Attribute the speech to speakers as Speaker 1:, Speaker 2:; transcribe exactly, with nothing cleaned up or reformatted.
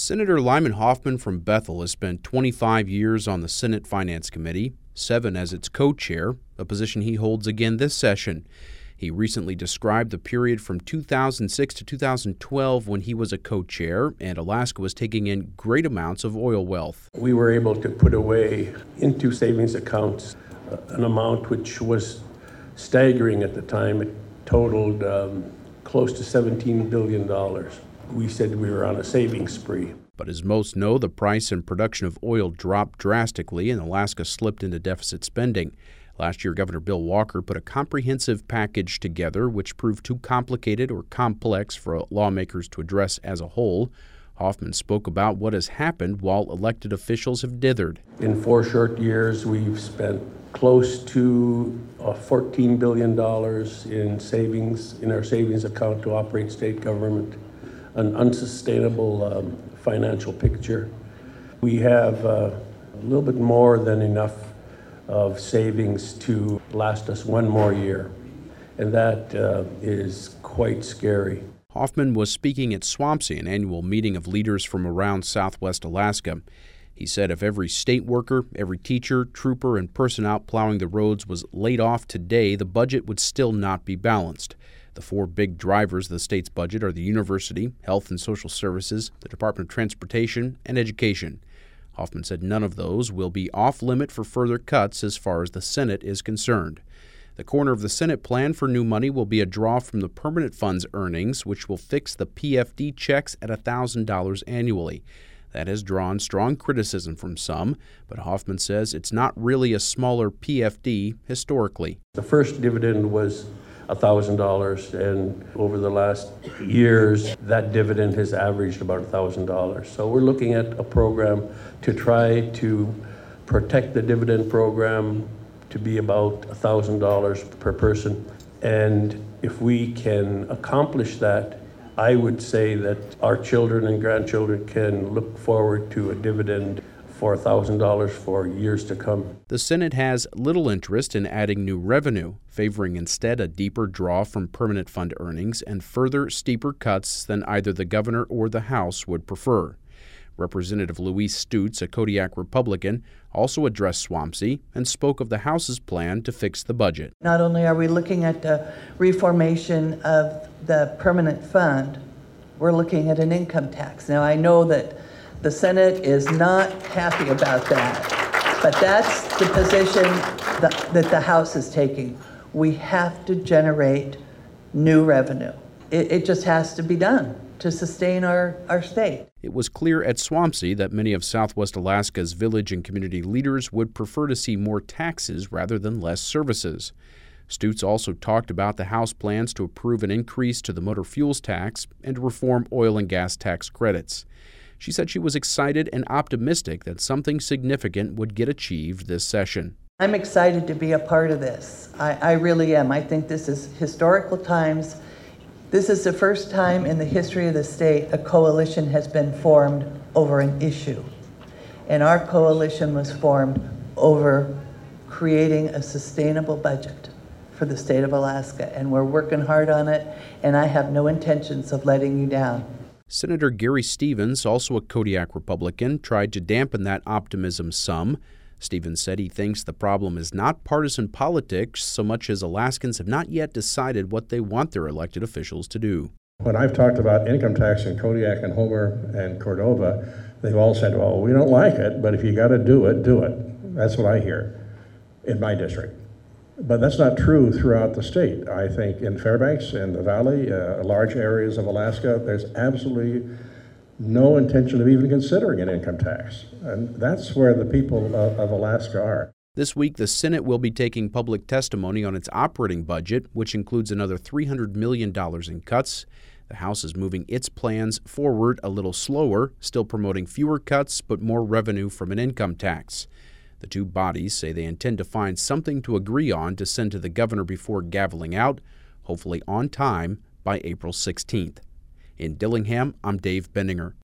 Speaker 1: Senator Lyman Hoffman from Bethel has spent twenty-five years on the Senate Finance Committee, seven as its co-chair, a position he holds again this session. He recently described the period from two thousand six to two thousand twelve when he was a co-chair and Alaska was taking in great amounts of oil wealth.
Speaker 2: We were able to put away into savings accounts an amount which was staggering at the time. It totaled um, close to seventeen billion dollars. We said we were on a savings spree.
Speaker 1: But as most know, the price and production of oil dropped drastically and Alaska slipped into deficit spending. Last year, Governor Bill Walker put a comprehensive package together which proved too complicated or complex for lawmakers to address as a whole. Hoffman spoke about what has happened while elected officials have dithered.
Speaker 2: In four short years, we've spent close to uh, fourteen billion dollars in savings, in our savings account to operate state government. An unsustainable um, financial picture. We have uh, a little bit more than enough of savings to last us one more year, and that uh, is quite scary.
Speaker 1: Hoffman was speaking at SWAMSE, an annual meeting of leaders from around southwest Alaska. He said if every state worker, every teacher, trooper, and person out plowing the roads was laid off today, the budget would still not be balanced. The four big drivers of the state's budget are the university, health and social services, the Department of Transportation, and education. Hoffman said none of those will be off limit for further cuts as far as the Senate is concerned. The corner of the Senate plan for new money will be a draw from the permanent fund's earnings, which will fix the P F D checks at one thousand dollars annually. That has drawn strong criticism from some, but Hoffman says it's not really a smaller P F D historically.
Speaker 2: The first dividend was one thousand dollars, and over the last years, that dividend has averaged about one thousand dollars. So we're looking at a program to try to protect the dividend program to be about one thousand dollars per person. And if we can accomplish that, I would say that our children and grandchildren can look forward to a dividend for one thousand dollars for years to come.
Speaker 1: The Senate has little interest in adding new revenue, favoring instead a deeper draw from permanent fund earnings and further steeper cuts than either the governor or the House would prefer. Representative Louise Stutes, a Kodiak Republican, also addressed SWAMSE and spoke of the House's plan to fix the budget.
Speaker 3: Not only are we looking at the reformation of the permanent fund, we're looking at an income tax. Now, I know that the Senate is not happy about that, but that's the position that, that the House is taking. We have to generate new revenue. It, it just has to be done to sustain our, our state.
Speaker 1: It was clear at SWAMSE that many of Southwest Alaska's village and community leaders would prefer to see more taxes rather than less services. Stutes also talked about the House plans to approve an increase to the motor fuels tax and to reform oil and gas tax credits. She said she was excited and optimistic that something significant would get achieved this session.
Speaker 3: I'm excited to be a part of this. I, I really am. I think this is historical times. This is the first time in the history of the state a coalition has been formed over an issue. And our coalition was formed over creating a sustainable budget for the state of Alaska. And we're working hard on it, and I have no intentions of letting you down.
Speaker 1: Senator Gary Stevens, also a Kodiak Republican, tried to dampen that optimism some. Stevens said he thinks the problem is not partisan politics so much as Alaskans have not yet decided what they want their elected officials to do.
Speaker 4: When I've talked about income tax in Kodiak and Homer and Cordova, they've all said, well, we don't like it, but if you got to do it, do it. That's what I hear in my district. But that's not true throughout the state. I think in Fairbanks and the Valley, uh, large areas of Alaska, there's absolutely no intention of even considering an income tax. And that's where the people of, of Alaska are.
Speaker 1: This week, the Senate will be taking public testimony on its operating budget, which includes another three hundred million dollars in cuts. The House is moving its plans forward a little slower, still promoting fewer cuts but more revenue from an income tax. The two bodies say they intend to find something to agree on to send to the governor before gaveling out, hopefully on time by April sixteenth. In Dillingham, I'm Dave Bendinger.